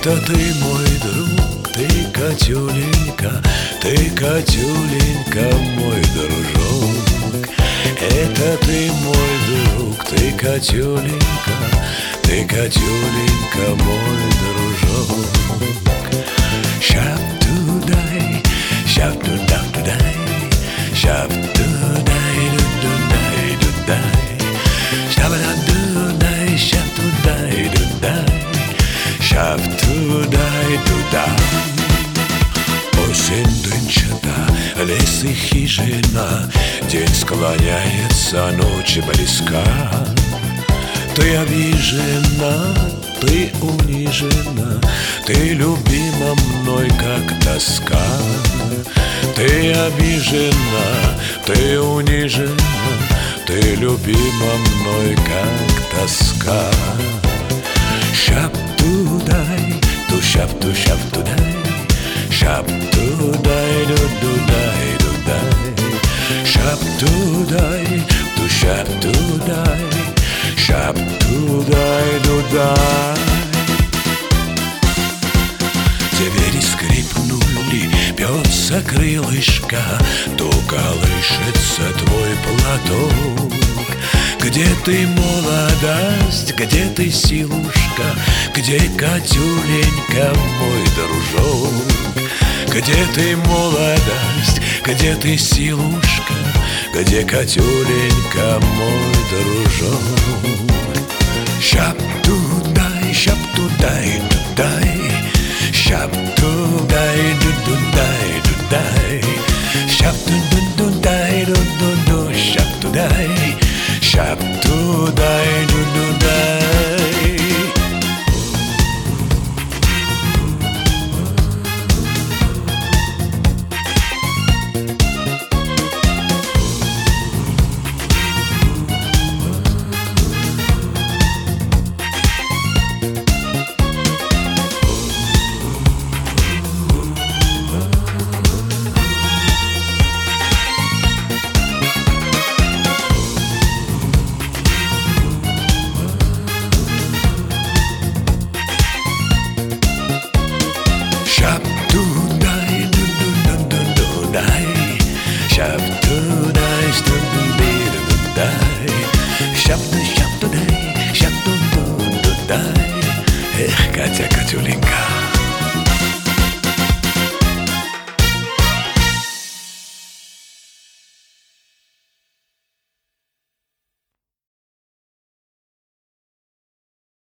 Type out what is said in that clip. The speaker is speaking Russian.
Это ты, мой друг, ты, Катюленька, мой дружок. Это ты, мой друг, ты, Катюленька, мой дружок. Шап-ту-дай, шап-ту-дап-ту-дай, шап-ту-дай, ду-ду-дай, ду-дай, шап-ту-дай, шап-ту-дай, ду-дай, шап-ту-дай, ду-дай. Осень дымчата, лес и хижина, день склоняется, ночь близка. Ты обижена, ты унижена, ты любима мной, как тоска. Ты обижена, ты унижена, ты любима мной, как тоска. Шап-ту-дай, ту-шап-ту-шап-ту-дай, шап-ту-дай, ду-ду-дай, ду-дай, шап-ту-дай, ту-шап-ту-дай, шап-ту-дай, ду-дай. Двери скрипнули, бьется крылышко, то колышется твой платок. Где ты, молодость, где ты, силушка, где, Катюленька, мой дружок? Где ты, молодость, где ты, силушка, где, Катюленька, мой дружок? Шап-ту-дай, шап-ту-дай, ду-дай, шап-ту-дай, ду-ду-дай,